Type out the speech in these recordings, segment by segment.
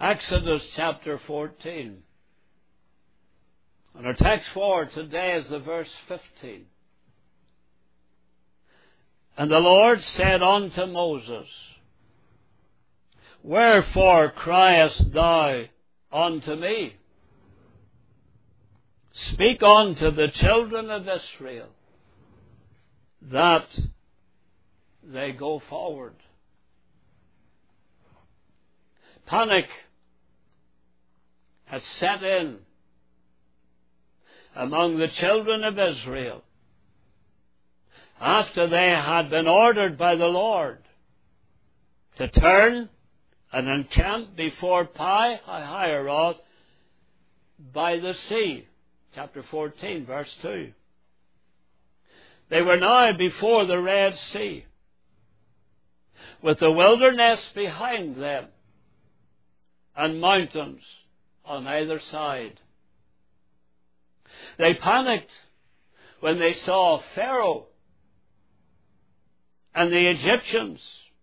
Exodus chapter 14. And our text for today is the verse 15. And the Lord said unto Moses, Wherefore criest thou unto me? Speak unto the children of Israel, that they go forward. Panic had set in among the children of Israel after they had been ordered by the Lord to turn and encamp before Pi-hahiroth by the sea. Chapter 14, verse 2. They were now before the Red Sea, with the wilderness behind them and mountains on either side. They panicked when they saw Pharaoh and the Egyptians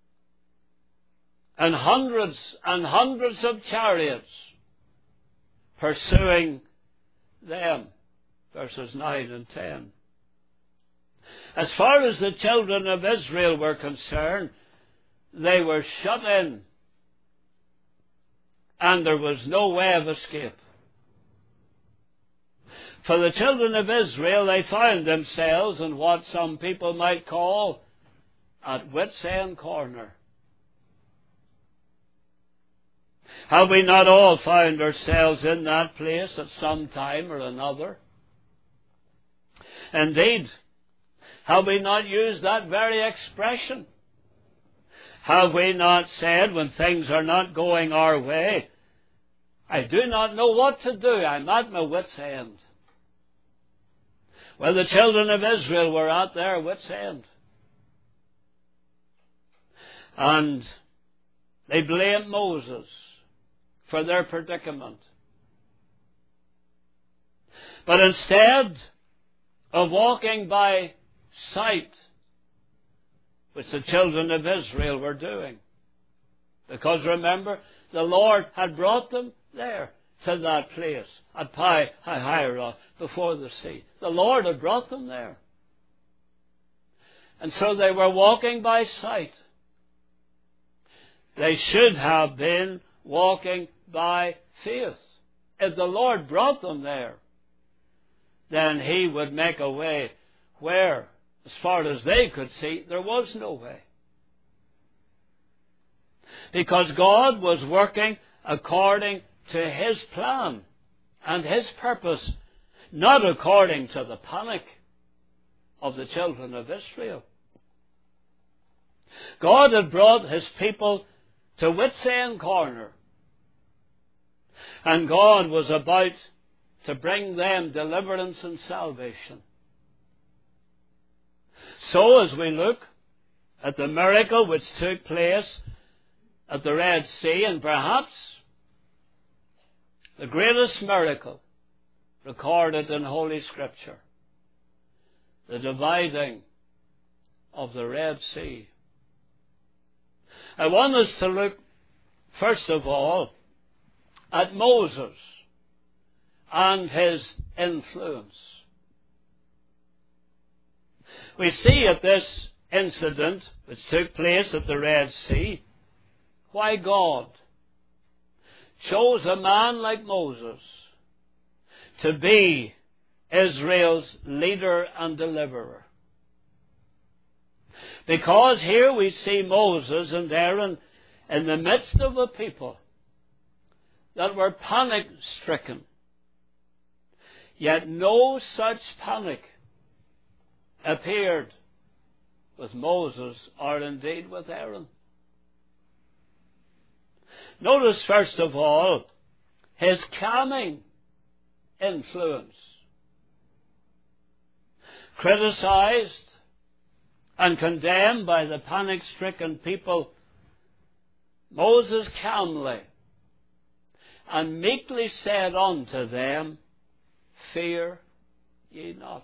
and hundreds of chariots pursuing them. Verses 9 and 10. As far as the children of Israel were concerned, they were shut in, and there was no way of escape. For the children of Israel, they found themselves in what some people might call at wit's end corner. Have we not all found ourselves in that place at some time or another? Indeed, have we not used that very expression? Have we not said when things are not going our way, I do not know what to do, I'm at my wit's end? Well, the children of Israel were at their wit's end. And they blamed Moses for their predicament. But instead of walking by sight, which the children of Israel were doing, because remember, the Lord had brought them there to that place at Pi-hahiroth before the sea. The Lord had brought them there. And so they were walking by sight. They should have been walking by faith. If the Lord brought them there, then He would make a way where, as far as they could see, there was no way. Because God was working according to His plan and His purpose, not according to the panic of the children of Israel. God had brought His people to wit's end corner, and God was about to bring them deliverance and salvation. So as we look at the miracle which took place at the Red Sea, and perhaps the greatest miracle recorded in Holy Scripture, the dividing of the Red Sea, I want us to look, first of all, at Moses and his influence. We see at this incident which took place at the Red Sea why God chose a man like Moses to be Israel's leader and deliverer. Because here we see Moses and Aaron in the midst of a people that were panic-stricken. Yet no such panic appeared with Moses or indeed with Aaron. Notice first of all his calming influence. Criticized and condemned by the panic-stricken people, Moses calmly and meekly said unto them, Fear ye not.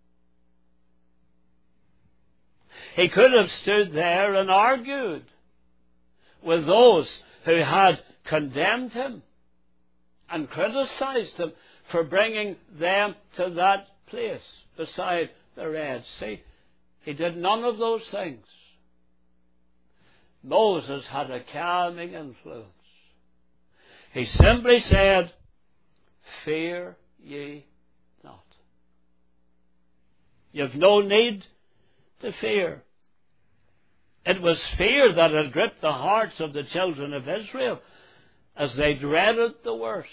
He could have stood there and argued with those who had condemned him and criticized him for bringing them to that place beside the Red Sea. He did none of those things. Moses had a calming influence. He simply said, "Fear ye not." You've no need to fear. It was fear that had gripped the hearts of the children of Israel as they dreaded the worst.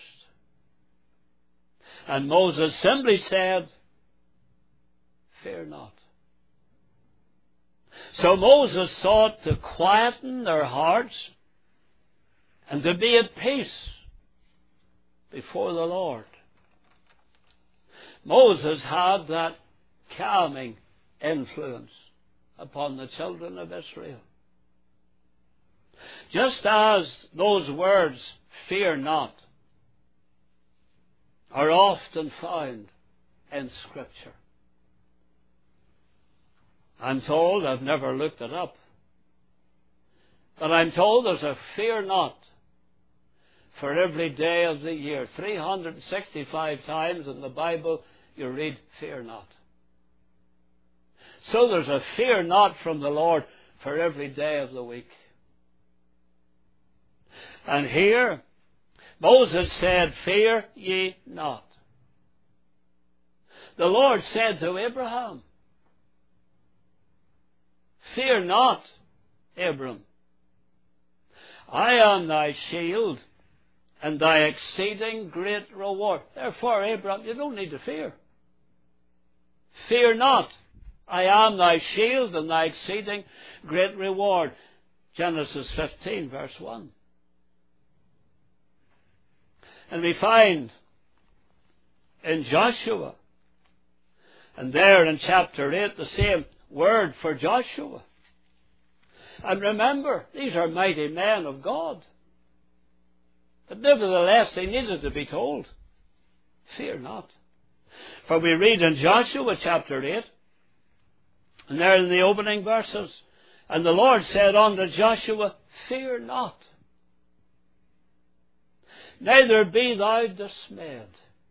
And Moses simply said, "Fear not." So Moses sought to quieten their hearts and to be at peace before the Lord. Moses had that calming influence upon the children of Israel. Just as those words, "fear not," are often found in Scripture. I'm told, I've never looked it up, but I'm told there's a "fear not" for every day of the year. 365 times in the Bible you read "fear not." So there's a "fear not" from the Lord for every day of the week. And here, Moses said, "Fear ye not." The Lord said to Abraham, "Fear not, Abram. I am thy shield and thy exceeding great reward." Therefore, Abraham, you don't need to fear. Fear not. I am thy shield and thy exceeding great reward. Genesis 15, verse 1. And we find in Joshua, and there in chapter 8, the same word for Joshua. And remember, these are mighty men of God. But nevertheless, they needed to be told, "Fear not." For we read in Joshua chapter 8, and there in the opening verses, "And the Lord said unto Joshua, Fear not, neither be thou dismayed.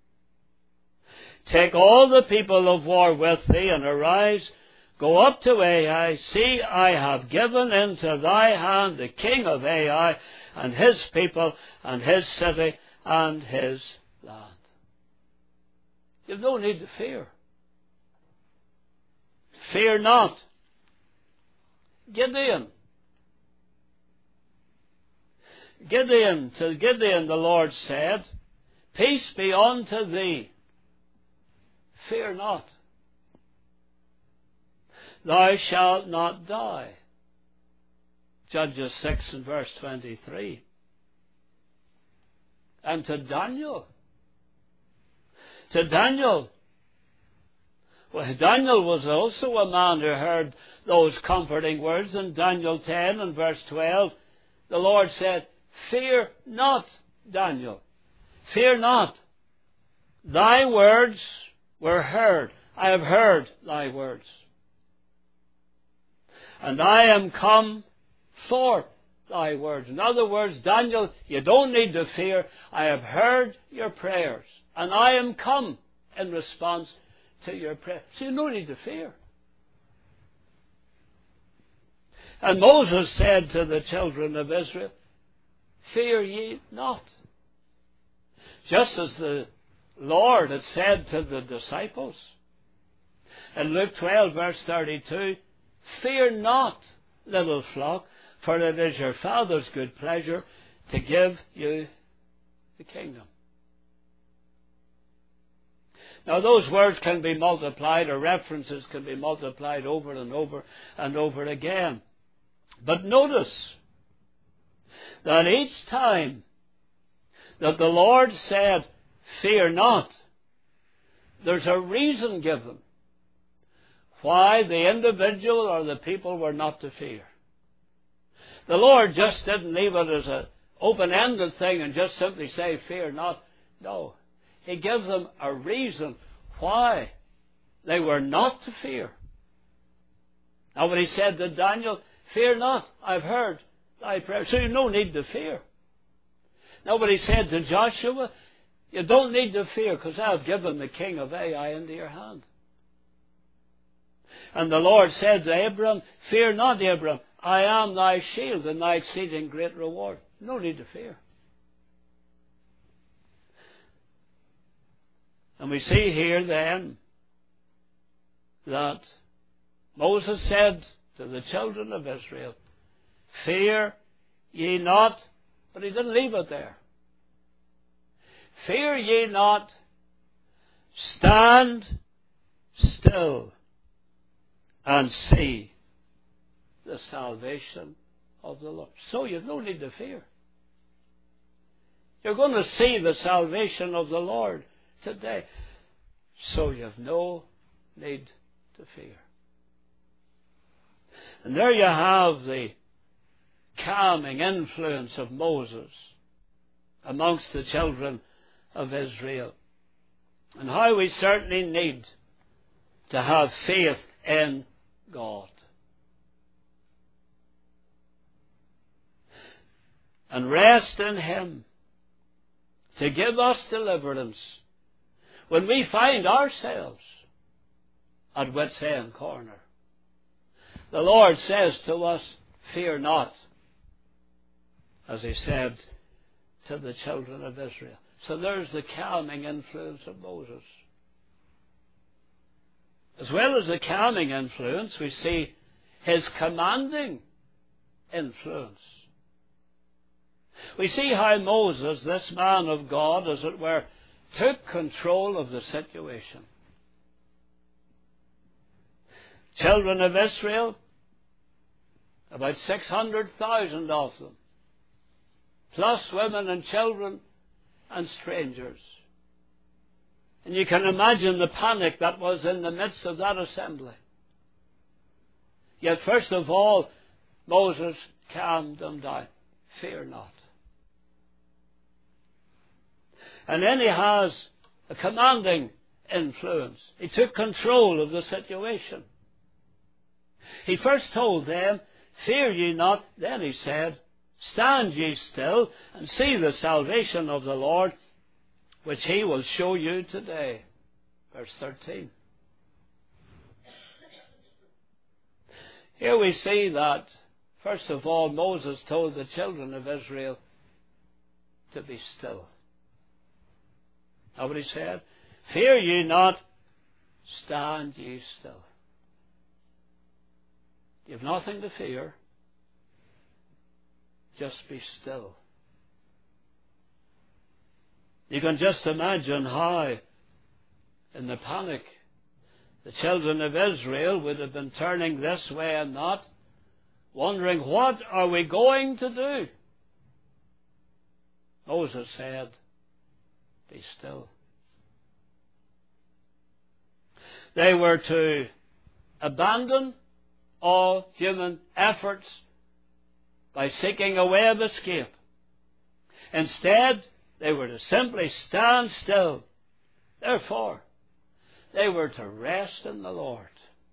Take all the people of war with thee, and arise, go up to Ai. See, I have given into thy hand the king of Ai, and his people, and his city, and his land." You've no need to fear. Fear not. Gideon, to Gideon the Lord said, "Peace be unto thee. Fear not. Thou shalt not die." Judges 6 and verse 23. And to Daniel, well, Daniel was also a man who heard those comforting words. In Daniel 10 and verse 12, the Lord said, "Fear not, Daniel. Fear not. Thy words were heard. I have heard thy words. And I am come for thy words." In other words, Daniel, you don't need to fear. I have heard your prayers, and I am come in response to your prayer. So you don't need to fear. And Moses said to the children of Israel, "Fear ye not." Just as the Lord had said to the disciples in Luke 12 verse 32, "Fear not, little flock, for it is your Father's good pleasure to give you the kingdom." Now those words can be multiplied, or references can be multiplied over and over and over again. But notice that each time that the Lord said, "Fear not," there's a reason given why the individual or the people were not to fear. The Lord just didn't leave it as an open-ended thing and just simply say, "Fear not." No. He gives them a reason why they were not to fear. Now when he said to Daniel, "Fear not, I've heard thy prayer," so you have no need to fear. Nobody said to Joshua, you don't need to fear, because I've given the king of Ai into your hand. And the Lord said to Abram, fear not, Abram, I am thy shield and thy exceeding great reward. No need to fear. And we see here then that Moses said to the children of Israel, fear ye not, but he didn't leave it there. Fear ye not, stand still and see the salvation of the Lord. So you've no need to fear. You're going to see the salvation of the Lord today. So you've no need to fear. And there you have the calming influence of Moses amongst the children of Israel, and how we certainly need to have faith in God. And rest in Him to give us deliverance when we find ourselves at wit's end corner. The Lord says to us, fear not, as He said to the children of Israel. So there's the calming influence of Moses. As well as the calming influence, we see his commanding influence. We see how Moses, this man of God, as it were, took control of the situation. Children of Israel, about 600,000 of them, plus women and children and strangers. And you can imagine the panic that was in the midst of that assembly. Yet first of all, Moses calmed them down. Fear not. And then he has a commanding influence. He took control of the situation. He first told them, fear ye not. Then he said, stand ye still and see the salvation of the Lord, which He will show you today. Verse 13. Here we see that, first of all, Moses told the children of Israel to be still. Now what he said? Fear ye not, stand ye still. You have nothing to fear. Just be still. You can just imagine how, in the panic, the children of Israel would have been turning this way and that, wondering, what are we going to do? Moses said, be still. They were to abandon all human efforts by seeking a way of escape. Instead, they were to simply stand still. Therefore, they were to rest in the Lord.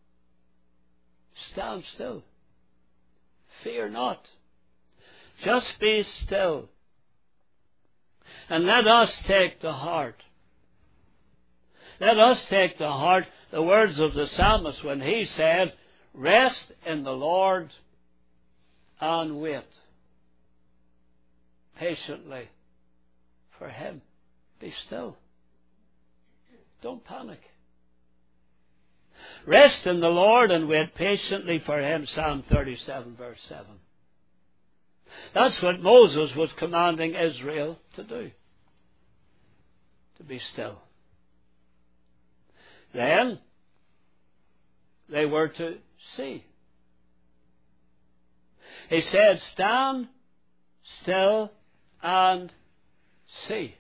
Stand still. Fear not. Just be still. And let us take to heart. Let us take to heart the words of the psalmist when he said, rest in the Lord and wait patiently for Him. Be still. Don't panic. Rest in the Lord and wait patiently for Him. Psalm 37 verse 7. That's what Moses was commanding Israel to do. To be still. Then they were to see. He said, stand still and see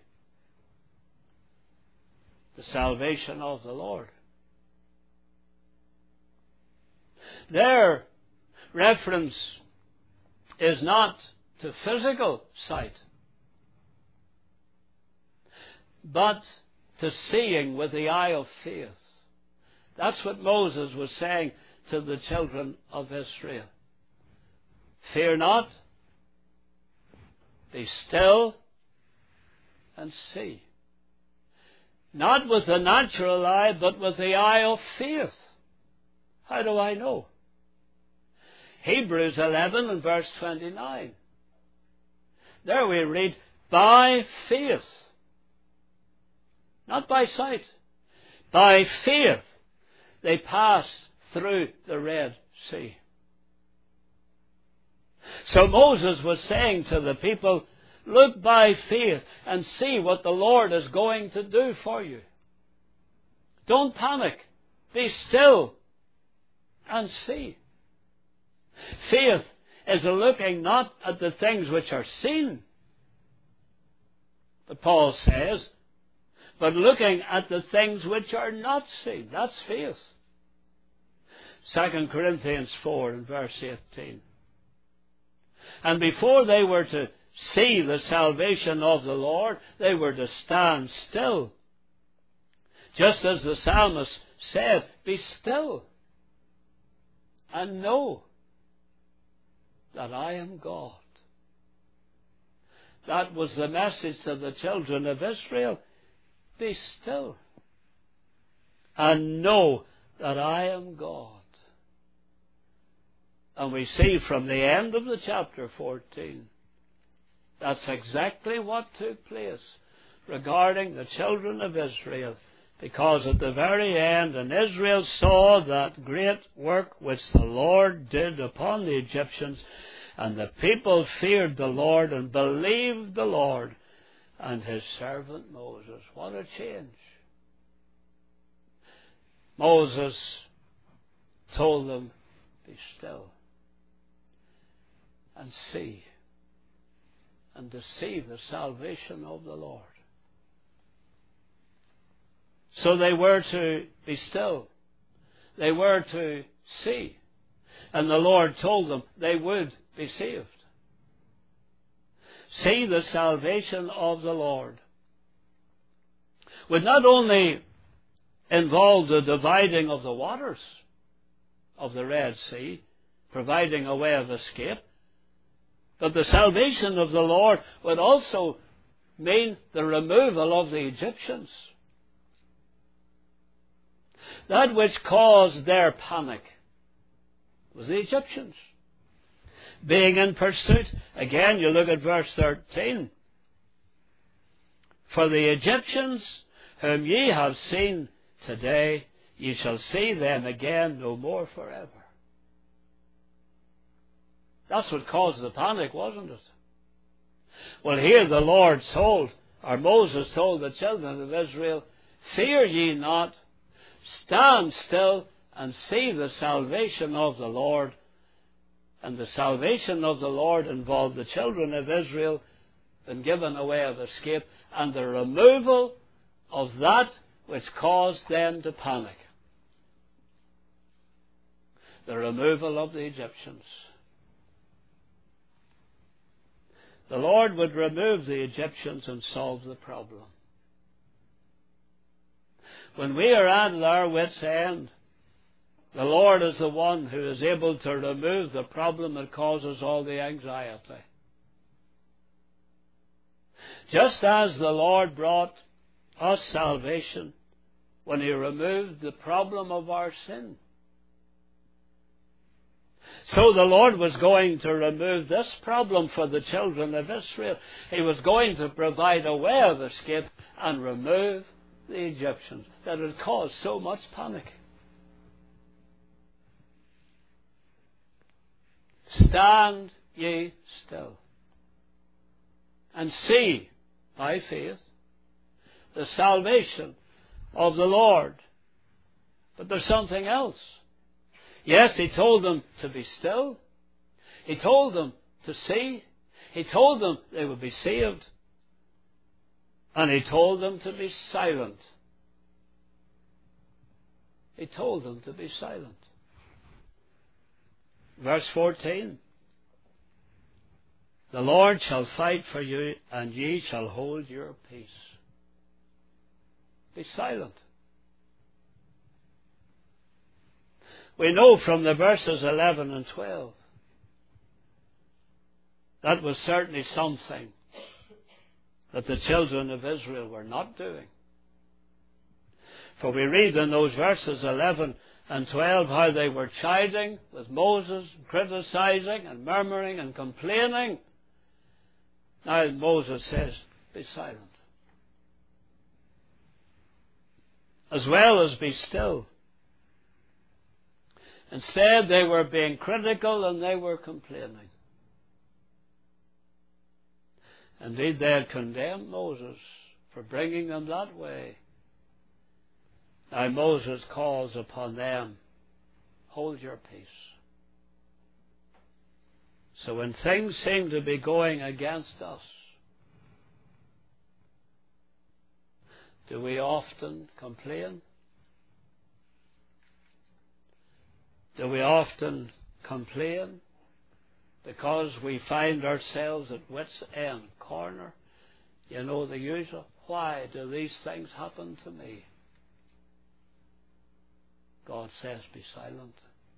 the salvation of the Lord. Their reference is not to physical sight, but to seeing with the eye of faith. That's what Moses was saying to the children of Israel. Fear not, be still, and see. Not with the natural eye, but with the eye of faith. How do I know? Hebrews 11 and verse 29. There we read, by faith. Not by sight. By faith they passed through the Red Sea. So Moses was saying to the people, look by faith and see what the Lord is going to do for you. Don't panic. Be still and see. Faith is looking not at the things which are seen, but Paul says, but looking at the things which are not seen. That's faith. 2 Corinthians 4 and verse 18. And before they were to see the salvation of the Lord, they were to stand still. Just as the psalmist said, be still and know that I am God. That was the message to the children of Israel. Be still and know that I am God. And we see from the end of the chapter 14, that's exactly what took place regarding the children of Israel. Because at the very end, and Israel saw that great work which the Lord did upon the Egyptians, and the people feared the Lord and believed the Lord and his servant Moses. What a change. Moses told them, be still and see, and to see the salvation of the Lord. So they were to be still. They were to see. And the Lord told them they would be saved. See the salvation of the Lord would not only involve the dividing of the waters of the Red Sea, providing a way of escape, but the salvation of the Lord would also mean the removal of the Egyptians. That which caused their panic was the Egyptians. Being in pursuit, again you look at verse 13. For the Egyptians whom ye have seen today, ye shall see them again no more forever. That's what caused the panic, wasn't it? Well, here the Lord told, or Moses told the children of Israel, fear ye not, stand still and see the salvation of the Lord. And the salvation of the Lord involved the children of Israel being given a way of escape and the removal of that which caused them to panic. The removal of the Egyptians. The Lord would remove the Egyptians and solve the problem. When we are at our wits' end, the Lord is the one who is able to remove the problem that causes all the anxiety. Just as the Lord brought us salvation when he removed the problem of our sin, so the Lord was going to remove this problem for the children of Israel. He was going to provide a way of escape and remove the Egyptians that had caused so much panic. Stand ye still and see by faith the salvation of the Lord. But there's something else. Yes, he told them to be still. He told them to see. He told them they would be saved. And he told them to be silent. He told them to be silent. Verse 14. The Lord shall fight for you, and ye shall hold your peace. Be silent. We know from the verses 11 and 12 that was certainly something that the children of Israel were not doing. For we read in those verses 11 and 12 how they were chiding with Moses, criticizing and murmuring and complaining. Now Moses says, be silent. As well as be still. Instead, they were being critical and they were complaining. Indeed, they had condemned Moses for bringing them that way. Now Moses calls upon them, hold your peace. So when things seem to be going against us, do we often complain? Do we often complain because we find ourselves at wit's end corner? You know the usual, why do these things happen to me? God says, be silent.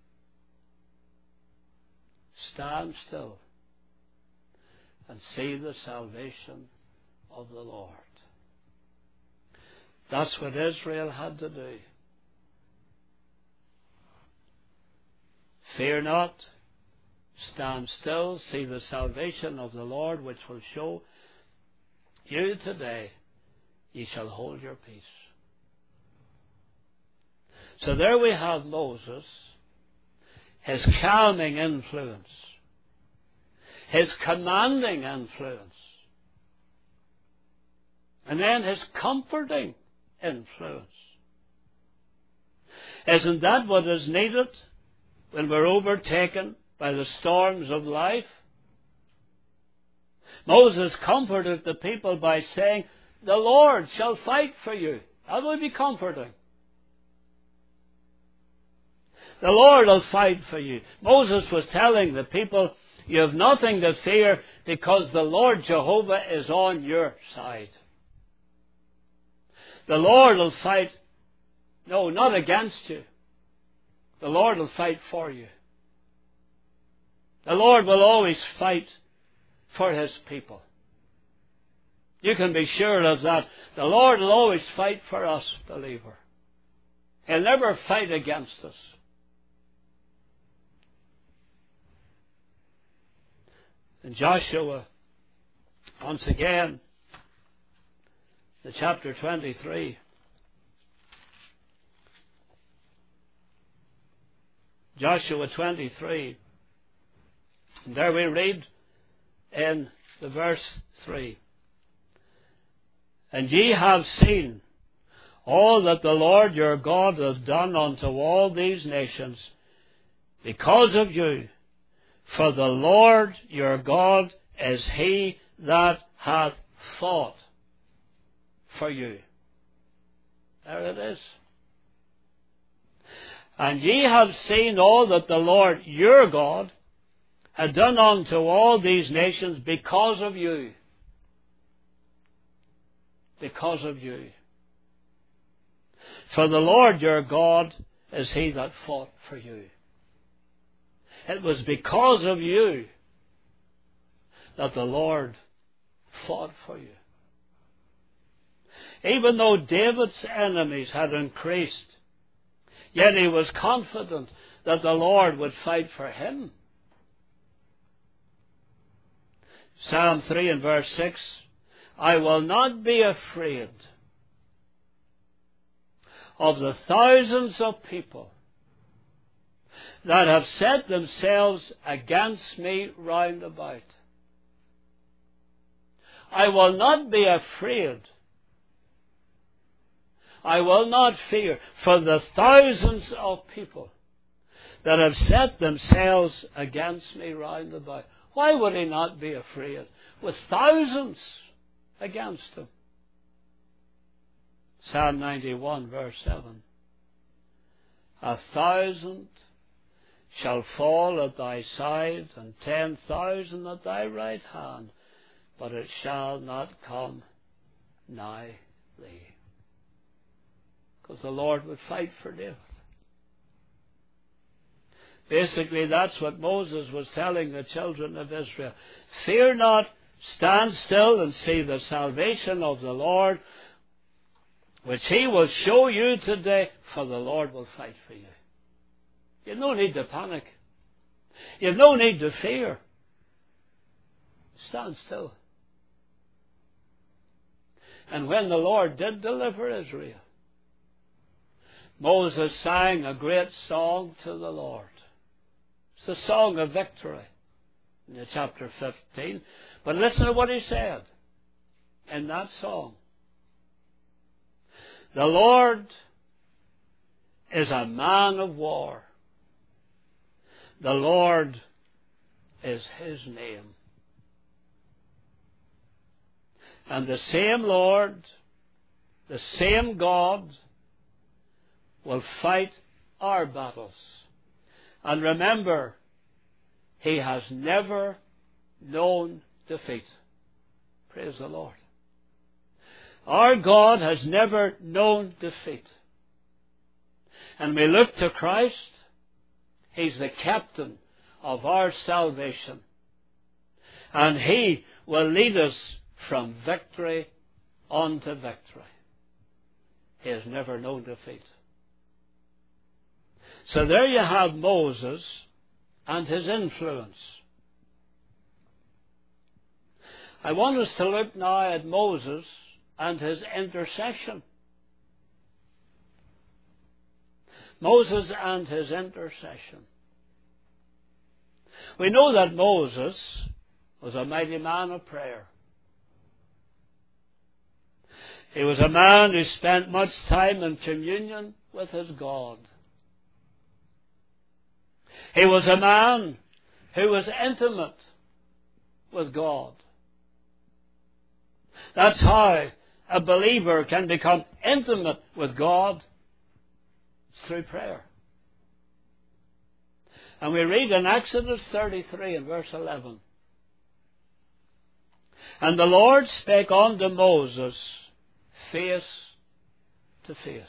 Stand still and see the salvation of the Lord. That's what Israel had to do. Fear not, stand still, see the salvation of the Lord, which will show you today, ye shall hold your peace. So there we have Moses, his calming influence, his commanding influence, and then his comforting influence. Isn't that what is needed when we're overtaken by the storms of life? Moses comforted the people by saying, the Lord shall fight for you. That would be comforting. The Lord will fight for you. Moses was telling the people, you have nothing to fear because the Lord Jehovah is on your side. The Lord will fight, no, not against you. The Lord will fight for you. The Lord will always fight for His people. You can be sure of that. The Lord will always fight for us, believer. He'll never fight against us. In Joshua, once again, the chapter 23. Joshua 23. And there we read in the verse 3. And ye have seen all that the Lord your God hath done unto all these nations because of you. For the Lord your God is He that hath fought for you. There it is. And ye have seen all that the Lord your God had done unto all these nations because of you. Because of you. For the Lord your God is He that fought for you. It was because of you that the Lord fought for you. Even though David's enemies had increased, yet he was confident that the Lord would fight for him. Psalm 3 and verse 6, I will not be afraid of the thousands of people that have set themselves against me round about. I will not be afraid. I will not fear for the thousands of people that have set themselves against me round about. Why would he not be afraid with thousands against him? Psalm 91 verse 7. 1,000 shall fall at thy side, and 10,000 at thy right hand, but it shall not come nigh thee. Because the Lord would fight for David. Basically, that's what Moses was telling the children of Israel. Fear not, Stand still and see the salvation of the Lord, which he will show you today, for the Lord will fight for you. You have no need to panic. You have no need to fear. Stand still. And when the Lord did deliver Israel, Moses sang a great song to the Lord. It's the song of victory in chapter 15. But listen to what he said in that song. The Lord is a man of war. The Lord is his name. And the same Lord, the same God, will fight our battles. And remember, he has never known defeat. Praise the Lord. Our God has never known defeat. And we look to Christ. He's the captain of our salvation. And he will lead us from victory unto victory. He has never known defeat. So there you have Moses and his influence. I want us to look now at Moses and his intercession. Moses and his intercession. We know that Moses was a mighty man of prayer. He was a man who spent much time in communion with his God. He was a man who was intimate with God. That's how a believer can become intimate with God, through prayer. And we read in Exodus 33 and verse 11. And the Lord spake unto Moses face to face,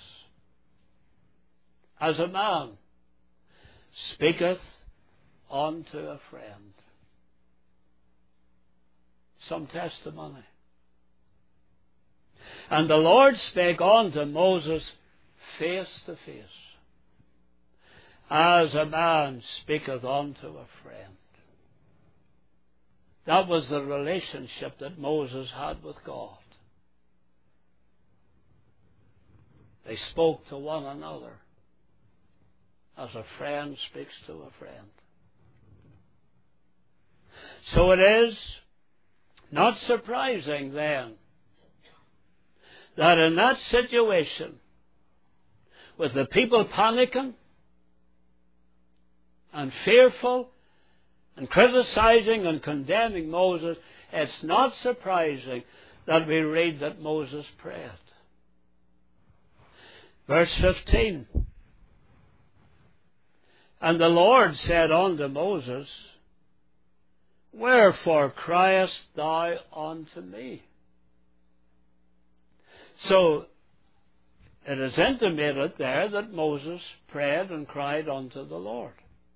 as a man speaketh unto a friend. Some testimony. And the Lord spake unto Moses face to face, as a man speaketh unto a friend. That was the relationship that Moses had with God. They spoke to one another as a friend speaks to a friend. So it is not surprising then that in that situation, with the people panicking and fearful and criticizing and condemning Moses, it's not surprising that we read that Moses prayed. Verse 15. And the Lord said unto Moses, Wherefore criest thou unto me? So it is intimated there that Moses prayed and cried unto the Lord.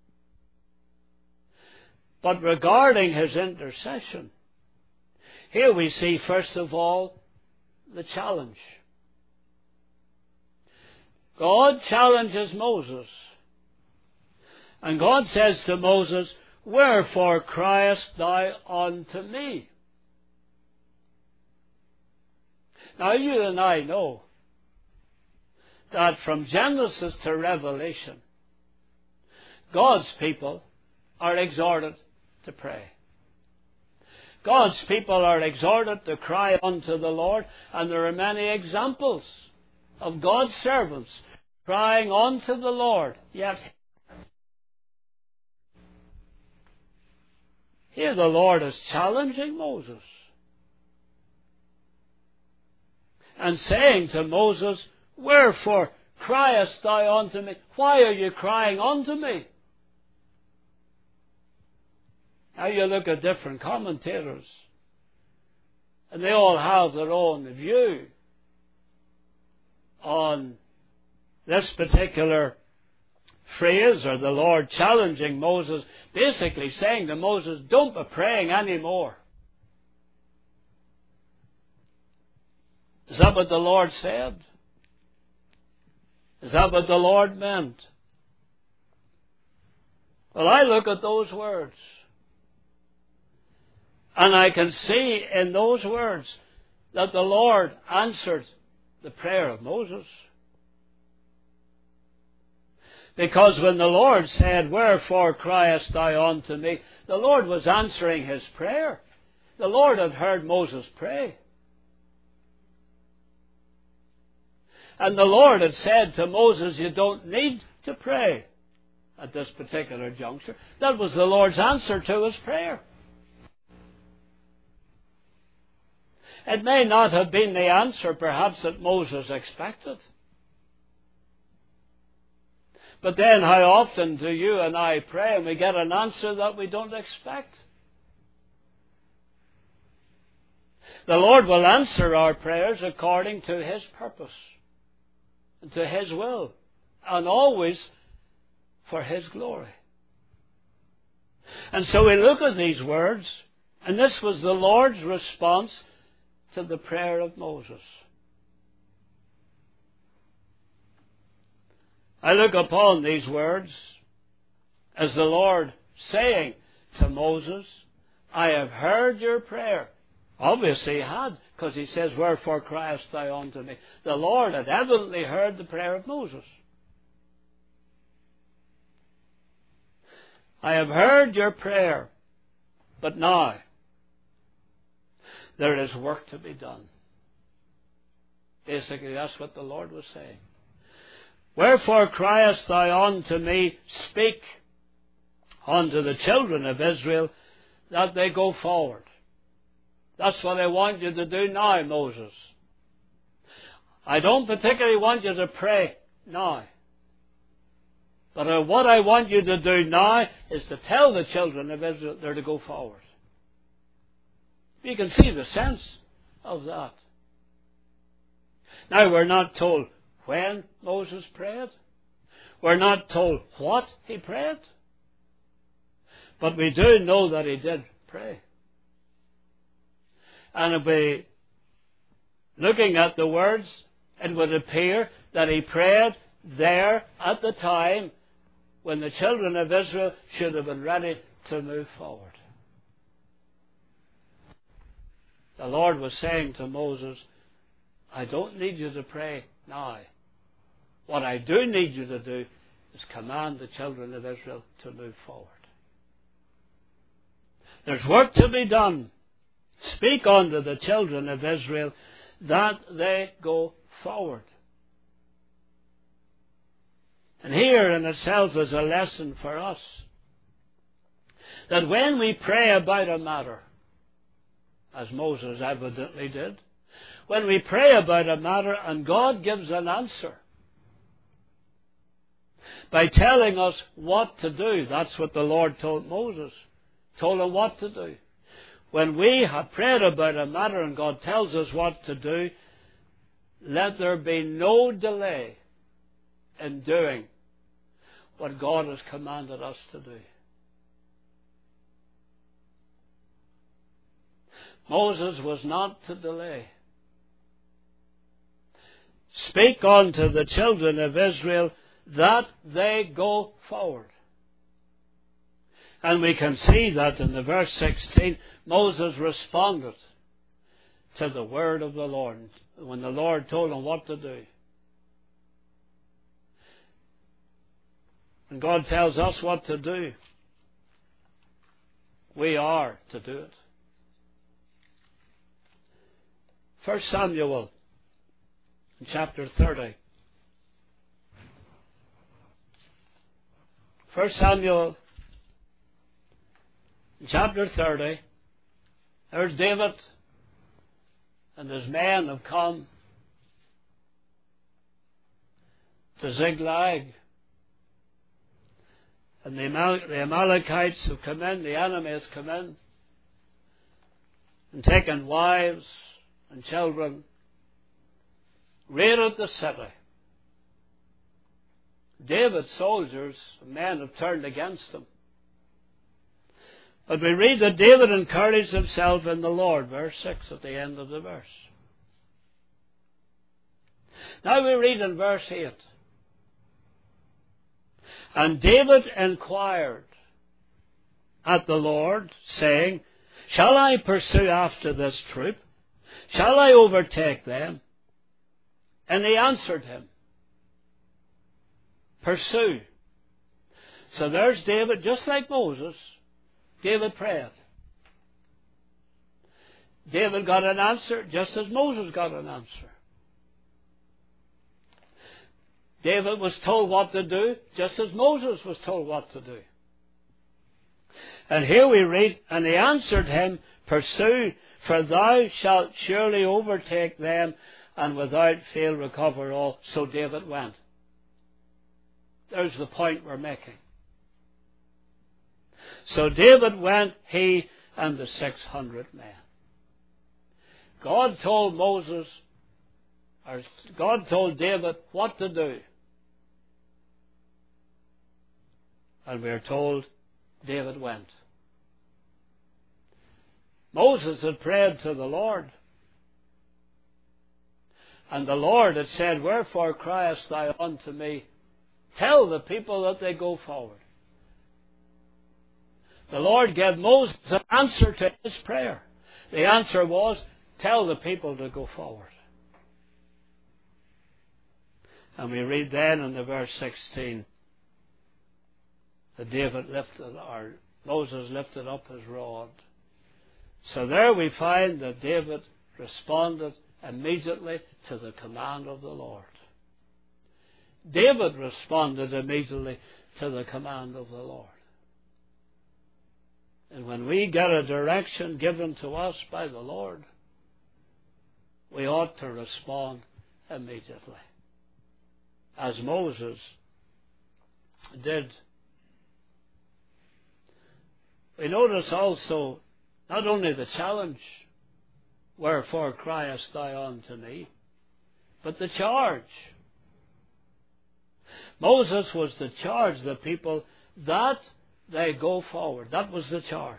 But regarding his intercession, here we see first of all the challenge. God challenges Moses. And God says to Moses, Wherefore criest thou unto me? Now you and I know that from Genesis to Revelation, God's people are exhorted to pray. God's people are exhorted to cry unto the Lord, and there are many examples of God's servants crying unto the Lord. Yet here the Lord is challenging Moses and saying to Moses, Wherefore criest thou unto me? Why are you crying unto me? Now you look at different commentators, and they all have their own view on this particular phrase, or the Lord challenging Moses, basically saying to Moses, don't be praying anymore. Is that what the Lord said? Is that what the Lord meant? Well, I look at those words, and I can see in those words that the Lord answered the prayer of Moses. Because when the Lord said, "Wherefore criest thou unto me?" the Lord was answering his prayer. The Lord had heard Moses pray. And the Lord had said to Moses, "You don't need to pray at this particular juncture." That was the Lord's answer to his prayer. It may not have been the answer perhaps that Moses expected. But then how often do you and I pray and we get an answer that we don't expect? The Lord will answer our prayers according to his purpose and to his will, and always for his glory. And so we look at these words, and this was the Lord's response to the prayer of Moses. I look upon these words as the Lord saying to Moses, "I have heard your prayer." Obviously he had, because he says, "Wherefore criest thou unto me?" The Lord had evidently heard the prayer of Moses. "I have heard your prayer, but now there is work to be done." Basically, that's what the Lord was saying. "Wherefore criest thou unto me? Speak unto the children of Israel that they go forward." That's what I want you to do now, Moses. I don't particularly want you to pray now. But what I want you to do now is to tell the children of Israel they're to go forward. You can see the sense of that. Now, we're not told when Moses prayed. We're not told what he prayed. But we do know that he did pray. And if we, looking at the words, it would appear that he prayed there at the time when the children of Israel should have been ready to move forward. The Lord was saying to Moses, "I don't need you to pray now. What I do need you to do is command the children of Israel to move forward. There's work to be done. Speak unto the children of Israel that they go forward." And here in itself is a lesson for us, that when we pray about a matter, as Moses evidently did, when we pray about a matter and God gives an answer by telling us what to do, that's what the Lord told Moses, told him what to do. When we have prayed about a matter and God tells us what to do, let there be no delay in doing what God has commanded us to do. Moses was not to delay. Speak unto the children of Israel that they go forward. And we can see that in the verse 16, Moses responded to the word of the Lord when the Lord told him what to do. And God tells us what to do. We are to do it. 1 Samuel chapter 30. 1 Samuel chapter 30. There's David and his men have come to Ziklag. And the Amalekites have come in, the enemy has come in and taken wives and children, raided the city. David's soldiers, men have turned against him. But we read that David encouraged himself in the Lord, verse 6 at the end of the verse. Now we read in verse 8. And David inquired at the Lord, saying, Shall I pursue after this troop? Shall I overtake them? And he answered him, Pursue. So there's David, just like Moses. David prayed. David got an answer just as Moses got an answer. David was told what to do just as Moses was told what to do. And here we read, And he answered him, Pursue, for thou shalt surely overtake them, and without fail recover all. So David went. There's the point we're making. So David went, he and the 600 men. God told David what to do. And we are told David went. Moses had prayed to the Lord. And the Lord had said, Wherefore criest thou unto me? Tell the people that they go forward. The Lord gave Moses an answer to his prayer. The answer was, Tell the people to go forward. And we read then in the verse 16 that Moses lifted up his rod. So there we find that David responded immediately to the command of the Lord. David responded immediately to the command of the Lord. And when we get a direction given to us by the Lord, we ought to respond immediately, as Moses did. We notice also not only the challenge, Wherefore criest thou unto me, but the charge. Moses was to charge the people that they go forward. That was the charge.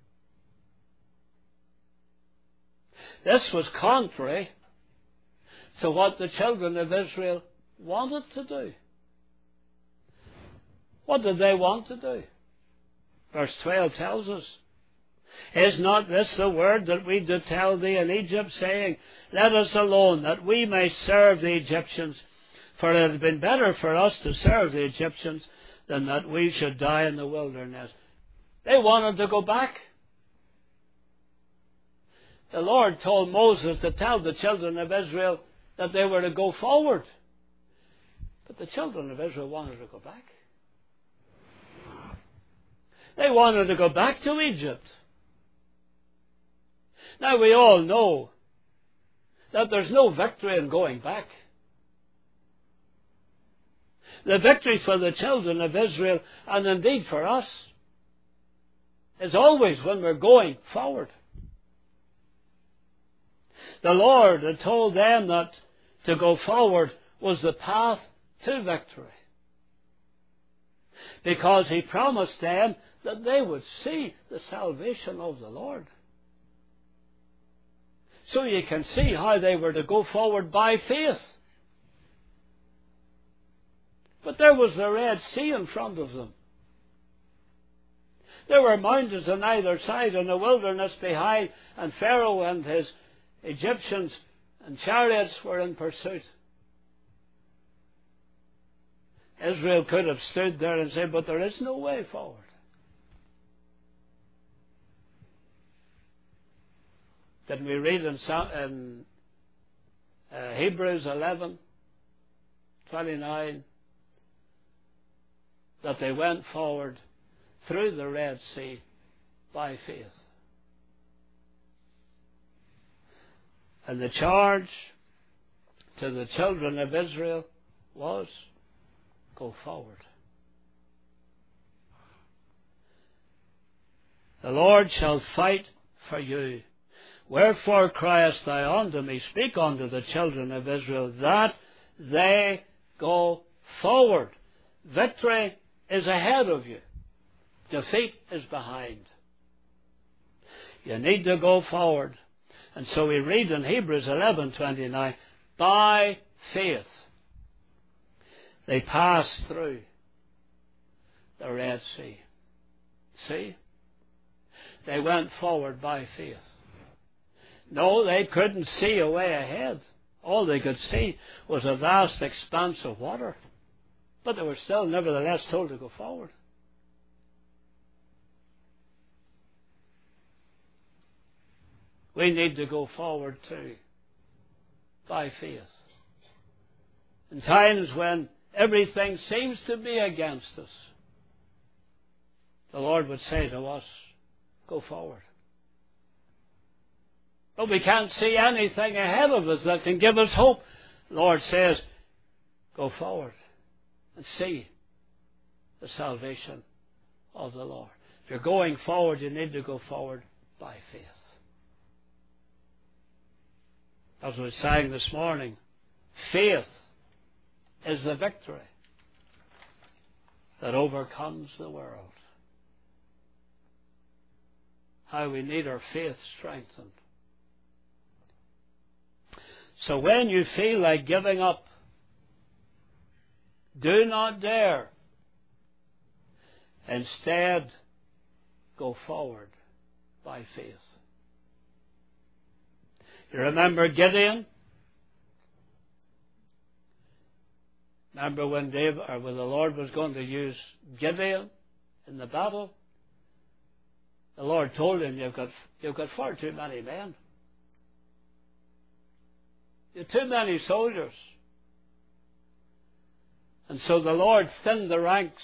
This was contrary to what the children of Israel wanted to do. What did they want to do? Verse 12 tells us, Is not this the word that we did tell thee in Egypt, saying, Let us alone, that we may serve the Egyptians? For it had been better for us to serve the Egyptians than that we should die in the wilderness. They wanted to go back. The Lord told Moses to tell the children of Israel that they were to go forward. But the children of Israel wanted to go back. They wanted to go back to Egypt. Now we all know that there's no victory in going back. The victory for the children of Israel, and indeed for us, is always when we're going forward. The Lord had told them that to go forward was the path to victory, because He promised them that they would see the salvation of the Lord. So you can see how they were to go forward by faith. But there was the Red Sea in front of them. There were mountains on either side and a wilderness behind, and Pharaoh and his Egyptians and chariots were in pursuit. Israel could have stood there and said, But there is no way forward. Didn't we read in Hebrews 11:29 that they went forward through the Red Sea by faith? And the charge to the children of Israel was, go forward. The Lord shall fight for you. Wherefore criest thou unto me? Speak unto the children of Israel that they go forward. Victory is ahead of you. Defeat is behind. You need to go forward. And so we read in Hebrews 11:29, by faith, they passed through the Red Sea. See? They went forward by faith. No, they couldn't see a way ahead. All they could see was a vast expanse of water. But they were still nevertheless told to go forward. We need to go forward too, by faith. In times when everything seems to be against us, the Lord would say to us, go forward. But we can't see anything ahead of us that can give us hope. The Lord says, go forward and see the salvation of the Lord. If you're going forward, you need to go forward by faith. As we sang this morning, faith is the victory that overcomes the world. How we need our faith strengthened. So when you feel like giving up, do not dare. Instead, go forward by faith. You remember Gideon? Remember when the Lord was going to use Gideon in the battle? The Lord told him, you've got far too many men. You've too many soldiers. And so the Lord thinned the ranks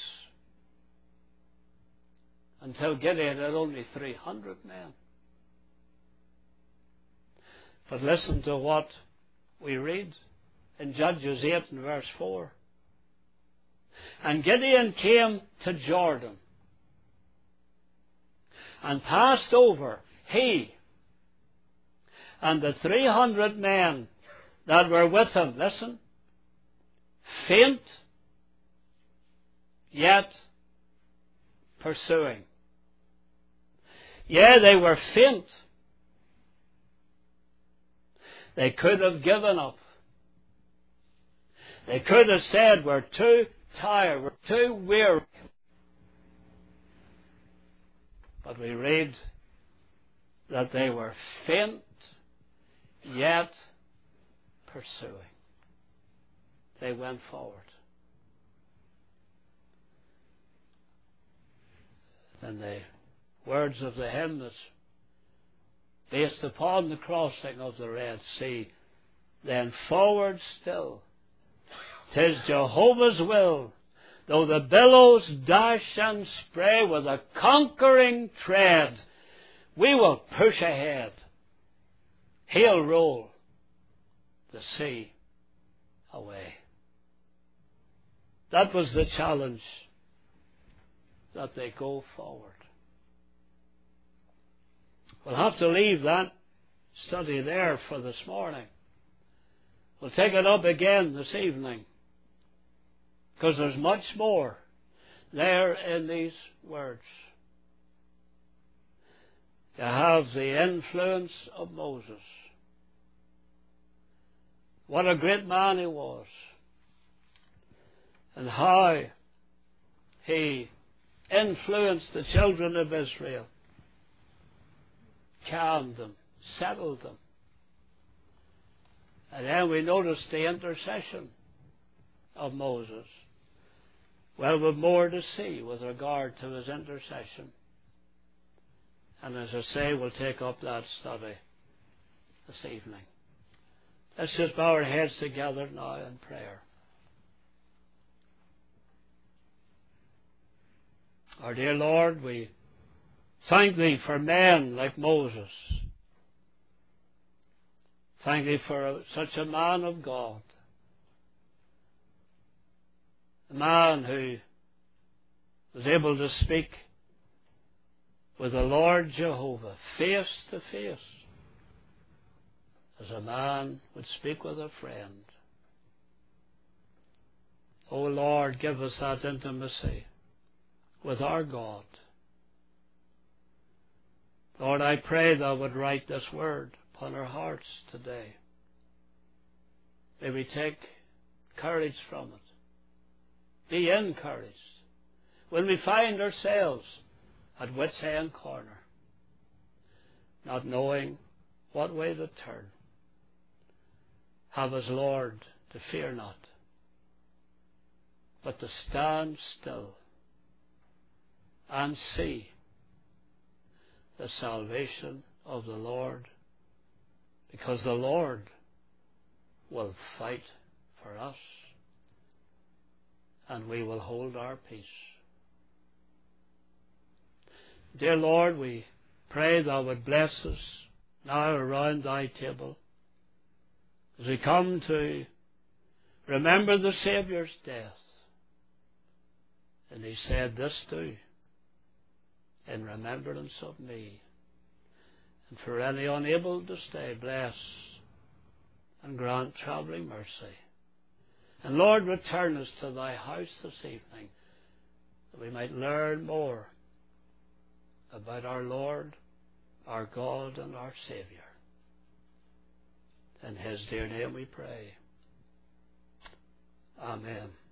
until Gideon had only 300 men. But listen to what we read in Judges 8 and verse 4. And Gideon came to Jordan and passed over, he and the 300 men that were with him, listen, faint, yet pursuing. Yeah, they were faint. They could have given up. They could have said, we're too tired, we're too weary. But we read that they were faint, yet pursuing. They went forward. And the words of the hymn that's based upon the crossing of the Red Sea, then forward still, 'tis Jehovah's will, though the billows dash and spray with a conquering tread, we will push ahead. He'll roll the sea away. That was the challenge, that they go forward. We'll have to leave that study there for this morning. We'll take it up again this evening, because there's much more there in these words. You have the influence of Moses. What a great man he was, and how he influenced the children of Israel, calmed them, settled them. And then we notice the intercession of Moses. Well, we've more to see with regard to his intercession. And as I say, we'll take up that study this evening. Let's just bow our heads together now in prayer. Our dear Lord, we thank Thee for men like Moses. Thank Thee for such a man of God. A man who was able to speak with the Lord Jehovah face to face, as a man would speak with a friend. O Lord, give us that intimacy with our God. Lord, I pray Thou would write this word upon our hearts today. May we take courage from it. Be encouraged when we find ourselves at wit's end corner, not knowing what way to turn. Have us, Lord, to fear not, but to stand still and see the salvation of the Lord, because the Lord will fight for us, and we will hold our peace. Dear Lord, we pray thou would bless us now around thy table as we come to remember the Saviour's death. And he said, this do in remembrance of me. And for any unable to stay, bless and grant travelling mercy. And Lord, return us to thy house this evening, that we might learn more about our Lord, our God, and our Saviour. In his dear name we pray. Amen.